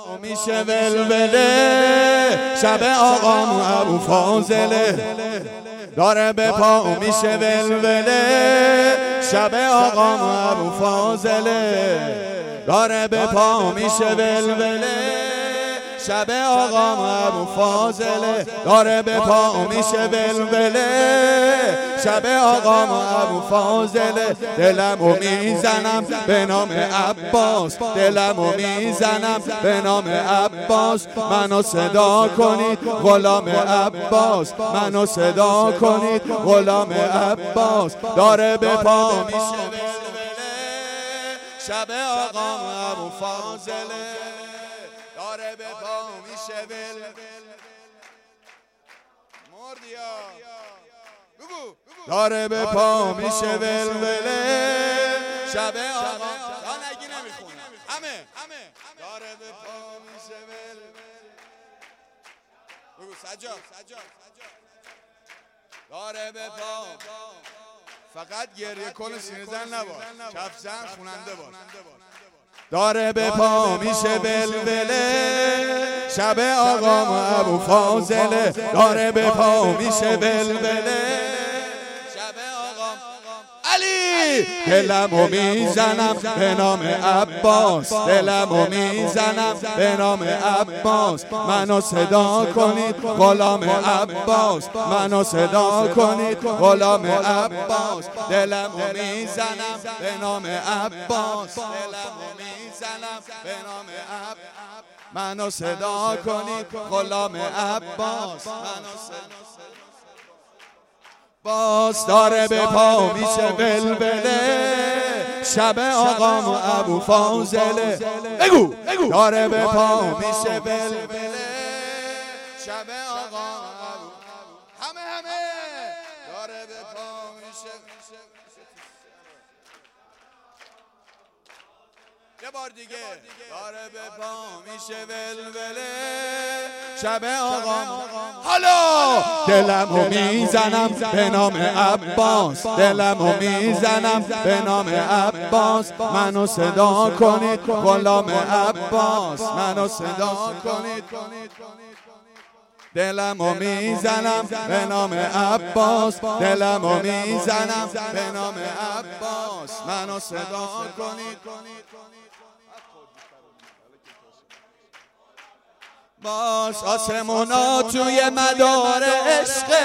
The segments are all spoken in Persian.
پا میشه ولوله، شب آقام ابو فاضله. داره به پا میشه ولوله، شب آقام ابو فاضله. داره به پا میشه ولوله، شب آقام ابو فاضله. داره به پا میشه ولوله، شب آقام ابو فاضله. دلمو میزنم به نام عباس، دلمو میزنم به نام عباس. منو صدا کنید غلام عباس، منو صدا کنید غلام عباس. داره به پا میشه ولوله، شب آقام ابو فاضله. داره به پا میشه مردیا بگو. داره به پا میشه ولوله، شب آقا نگی نمیخونم همه. داره به پا میشه بگو سجاد. داره به پا فقط گریه کن سینه زن نباش، کف زن خوننده باش. داره به پا میشه ولوله، شب آقام ابو فاضله. داره به پا میشه ولوله، شب آقام علی. دلمو میزنم به نام عباس، دلمو میزنم به نام عباس. منو صدا کنید غلام عباس، منو صدا کنید غلام عباس. دلمو میزنم به نام عباس، دلمو میزنم به نام عباس. منو صدا کنید غلام عباس، منو صدا باز. داره به پا میشه ولوله، شب آقام ابو فاضله. بگو. داره به پا میشه ولوله، شب آقام ابو همه. داره به پا میشه یه بار دیگه. داره به پا میشه ولوله، شب آقام. حالا دلمو میزنم به نام عباس، دلمو میزنم به نام عباس. منو صدا کنید غلام عباس، منو صدا کنید. دلمو میزنم به نام عباس، دلمو میزنم به نام عباس. منو صدا کنید. باز آسمونا توی مدار عشقت،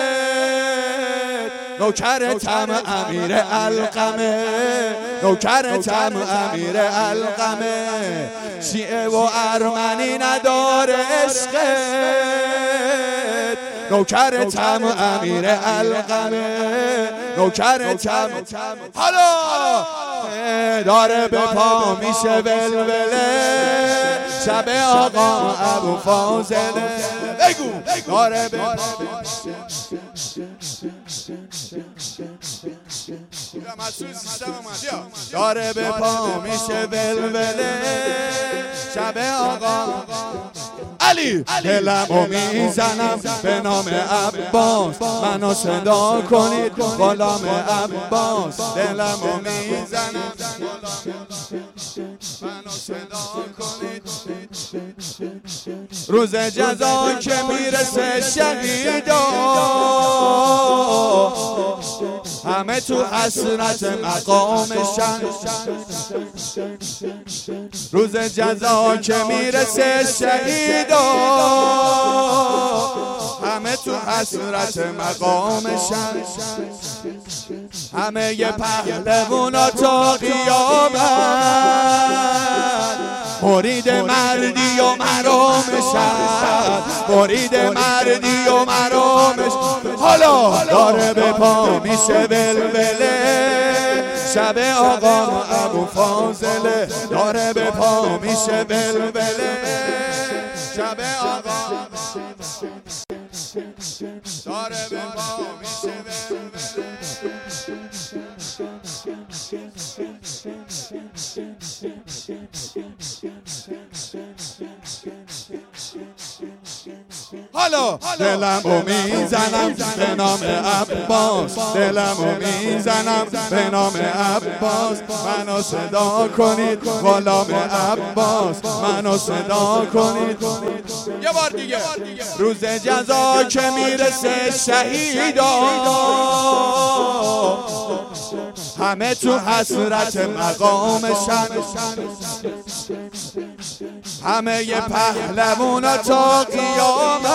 نوکرتم امیر علقمه، نوکرتم امیر علقمه. شیعه و ارمنی نداره عشقت، نوکرتم امیر علقمه، نوکرتم. حالا داره به پا میشه ولوله، شب آقا ابو فاضله. بگو. داره به پا داره به پا میشه ولوله، شب آقا علی. دلمو میزنم به نام عباس، منو صدا کنید غلام عباس. دلمو میزنم منو صدا کنید. روز جزا که میرسه شهیدا، همه تو حسرت مقامشن. روز جزا که میرسه شهیدا، همه تو حسرت مقامشن. همه ی پهلوونا تا قیامت مرید مردی و مرامشن، مرید مردی و مرامش. حالا داره به پا میشه ولوله، شب آقا ابو فاضله. داره به پا میشه ولوله، شب آقا داره به پا میشه ولوله. حالا دلمو میزنم به نام عباس، دلمو میزنم به نام عباس، منو صدا کنید غلام عباس، منو صدا کنید. یه بار دیگه. روز جزا که میرسه شهیدا، همه تو حسرت مقامشن، همه ی پهلوونا تا قیامت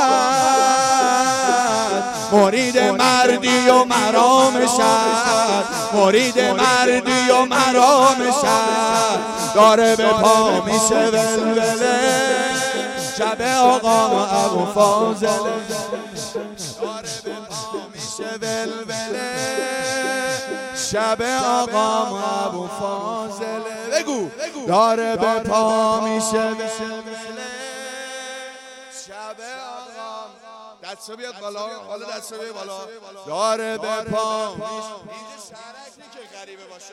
مرید مردی و مرامشن، مرید مردی و مرامشن. داره به پا میشه ولوله شب آقا ابو فاضله، داره به پا میشه ولوله شب آقا ابو فاضله. بگو داره به پا میشه ولوله شب آقا. دستو بیاد بالا، حالا دستو بیاد بالا. داره به پا میشه. اینجا شرک نی که غریبه باشه،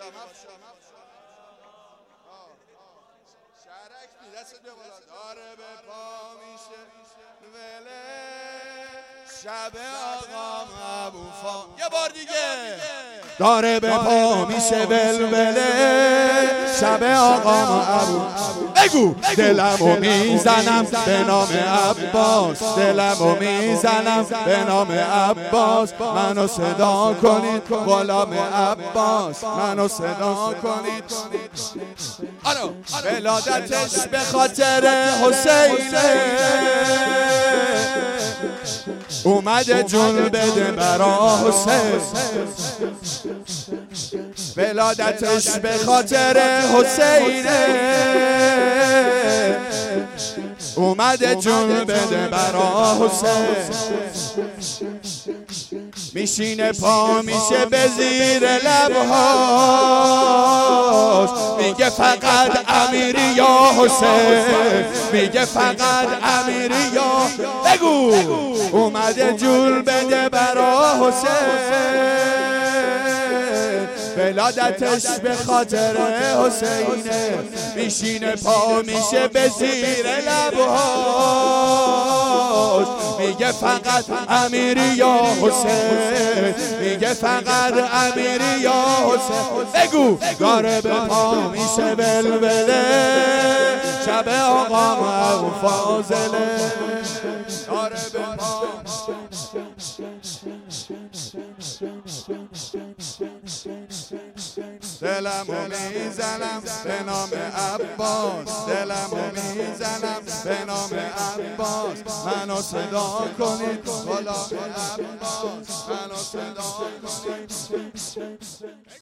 شرک نی. دستو بیاد بالا. داره به پا میشه وله شب آقا ابو فاضله. یه بار دیگه. داره به پا میشه ولوله شب آقا ابو. بگو دلمو میزنم به نام عباس، دلمو میزنم به نام عباس، منو صدا کنید غلام عباس، منو صدا کنید. ولادتش به خاطر حسینه، اومده جون بده برا حسین. ولادتش به خاطر حسینه، اومده جون بده برا حسین. میشینه پا میشه به زیر لبهاش، میگه فقط امیری یا حسین، میگه فقط امیری یا. بگو اومده جون بده برا حسین، ولادتش به خاطر حسینه. میشینه پا میشه به زیر لبهاش، میگه فقط امیری یا حسین، میگه فقط امیری یا حسین. بگو داره به پا میشه ولوله شب آقا ابو فاضله، داره به پا. دلمو میزنم به نام عباس، دلمو میزنم به نام عباس، منو صدا کنید غلام عباس، منو صدا کنید.